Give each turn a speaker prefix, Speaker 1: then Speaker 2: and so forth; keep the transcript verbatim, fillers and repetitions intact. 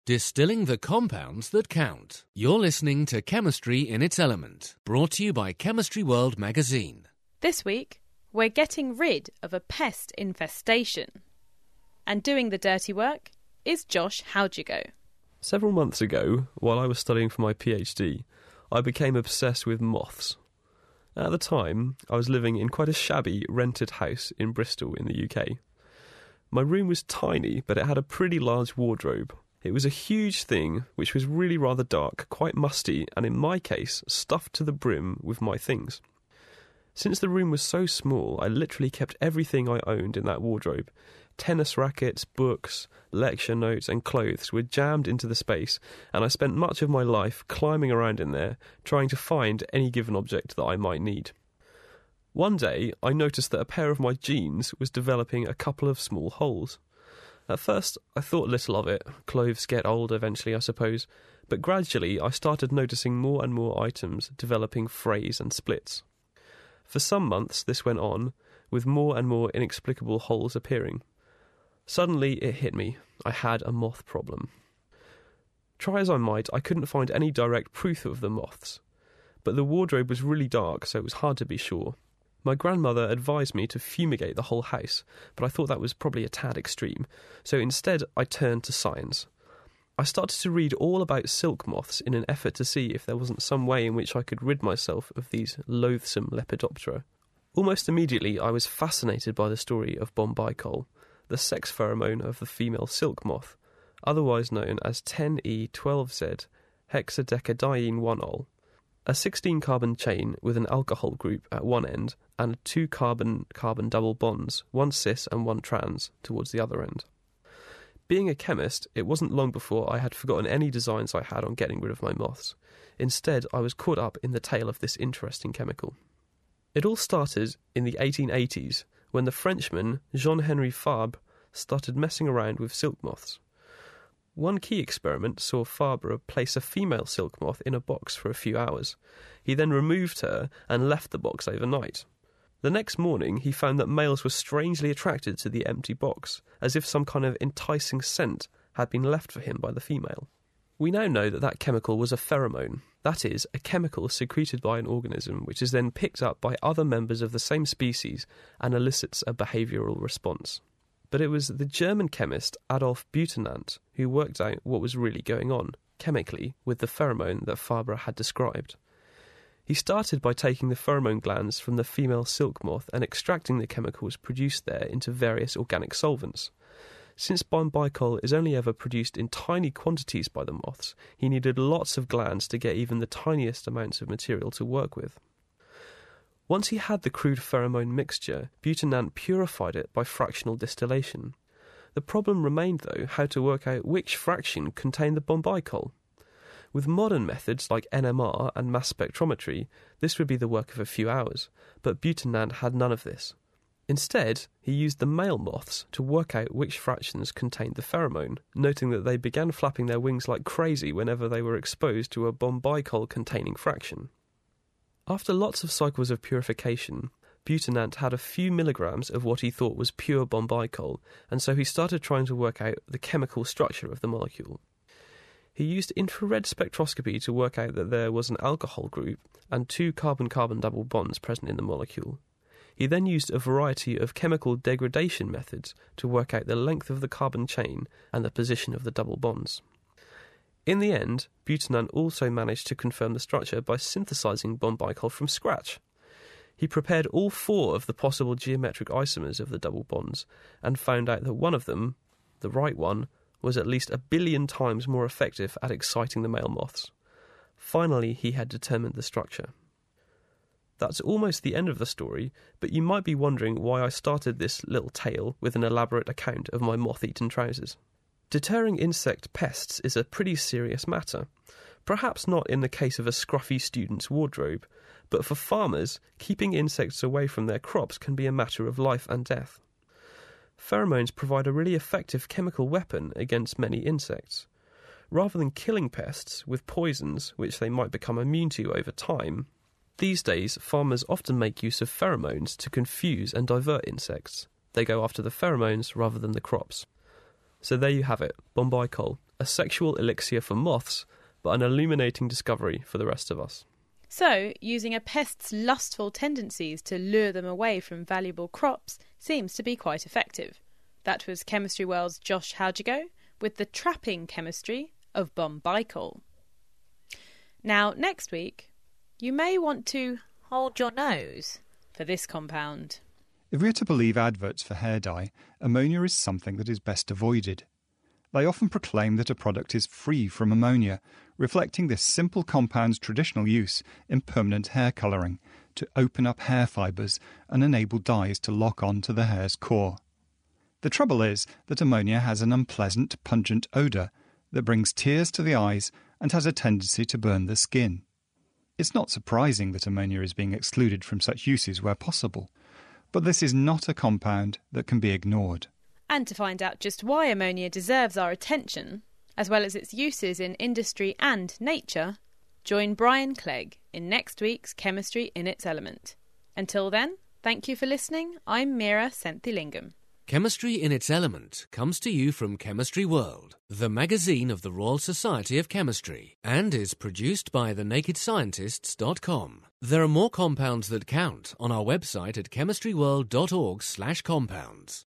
Speaker 1: Distilling the compounds that count. You're listening to Chemistry in its Element, brought to you by Chemistry World magazine.
Speaker 2: This week, we're getting rid of a pest infestation. And doing the dirty work is Josh Howjigo.
Speaker 3: Several months ago, while I was studying for my PhD, I became obsessed with moths. At the time, I was living in quite a shabby rented house in Bristol in the U K. My room was tiny, but it had a pretty large wardrobe. It was a huge thing, which was really rather dark, quite musty, and in my case, stuffed to the brim with my things. Since the room was so small, I literally kept everything I owned in that wardrobe. Tennis rackets, books, lecture notes and clothes were jammed into the space, and I spent much of my life climbing around in there, trying to find any given object that I might need. One day, I noticed that a pair of my jeans was developing a couple of small holes. At first, I thought little of it. Clothes get old eventually, I suppose. But gradually, I started noticing more and more items developing frays and splits. For some months, this went on, with more and more inexplicable holes appearing. Suddenly, it hit me. I had a moth problem. Try as I might, I couldn't find any direct proof of the moths. But the wardrobe was really dark, so it was hard to be sure. My grandmother advised me to fumigate the whole house, but I thought that was probably a tad extreme, so instead I turned to science. I started to read all about silk moths in an effort to see if there wasn't some way in which I could rid myself of these loathsome Lepidoptera. Almost immediately I was fascinated by the story of Bombycol, the sex pheromone of the female silk moth, otherwise known as ten E twelve Z hexadecadiene one ol, a sixteen carbon chain with an alcohol group at one end and two carbon-carbon double bonds, one cis and one trans, towards the other end. Being a chemist, it wasn't long before I had forgotten any designs I had on getting rid of my moths. Instead, I was caught up in the tale of this interesting chemical. It all started in the eighteen eighties, when the Frenchman Jean-Henri Fabre started messing around with silk moths. One key experiment saw Fabre place a female silk moth in a box for a few hours. He then removed her and left the box overnight. The next morning, he found that males were strangely attracted to the empty box, as if some kind of enticing scent had been left for him by the female. We now know that that chemical was a pheromone, that is, a chemical secreted by an organism which is then picked up by other members of the same species and elicits a behavioural response. But it was the German chemist Adolf Butenandt who worked out what was really going on, chemically, with the pheromone that Fabre had described. He started by taking the pheromone glands from the female silk moth and extracting the chemicals produced there into various organic solvents. Since Bombycol is only ever produced in tiny quantities by the moths, he needed lots of glands to get even the tiniest amounts of material to work with. Once he had the crude pheromone mixture, Butenandt purified it by fractional distillation. The problem remained, though, how to work out which fraction contained the Bombycol. With modern methods like N M R and mass spectrometry, this would be the work of a few hours, but Butenandt had none of this. Instead, he used the male moths to work out which fractions contained the pheromone, noting that they began flapping their wings like crazy whenever they were exposed to a Bombycol-containing fraction. After lots of cycles of purification, Butenandt had a few milligrams of what he thought was pure Bombycol, and so he started trying to work out the chemical structure of the molecule. He used infrared spectroscopy to work out that there was an alcohol group and two carbon-carbon double bonds present in the molecule. He then used a variety of chemical degradation methods to work out the length of the carbon chain and the position of the double bonds. In the end, Butenandt also managed to confirm the structure by synthesizing Bombycol from scratch. He prepared all four of the possible geometric isomers of the double bonds and found out that one of them, the right one, was at least a billion times more effective at exciting the male moths. Finally, he had determined the structure. That's almost the end of the story, but you might be wondering why I started this little tale with an elaborate account of my moth-eaten trousers. Deterring insect pests is a pretty serious matter. Perhaps not in the case of a scruffy student's wardrobe, but for farmers, keeping insects away from their crops can be a matter of life and death. Pheromones provide a really effective chemical weapon against many insects. Rather than killing pests with poisons which they might become immune to over time, these days farmers often make use of pheromones to confuse and divert insects. They go after the pheromones rather than the crops. So there you have it, Bombycol, a sexual elixir for moths, but an illuminating discovery for the rest of us.
Speaker 2: So, using a pest's lustful tendencies to lure them away from valuable crops seems to be quite effective. That was Chemistry World's Josh Haugigo with the trapping chemistry of Bombycol. Now, next week, you may want to hold your nose for this compound.
Speaker 4: If we are to believe adverts for hair dye, ammonia is something that is best avoided. They often proclaim that a product is free from ammonia, reflecting this simple compound's traditional use in permanent hair colouring to open up hair fibres and enable dyes to lock on to the hair's core. The trouble is that ammonia has an unpleasant, pungent odour that brings tears to the eyes and has a tendency to burn the skin. It's not surprising that ammonia is being excluded from such uses where possible, but this is not a compound that can be ignored.
Speaker 2: And to find out just why ammonia deserves our attention, as well as its uses in industry and nature, join Brian Clegg in next week's Chemistry in its Element. Until then, thank you for listening. I'm Meera Senthilingam.
Speaker 1: Chemistry in its Element comes to you from Chemistry World, the magazine of the Royal Society of Chemistry, and is produced by the naked scientists dot com. There are more compounds that count on our website at chemistry world dot org slash compounds.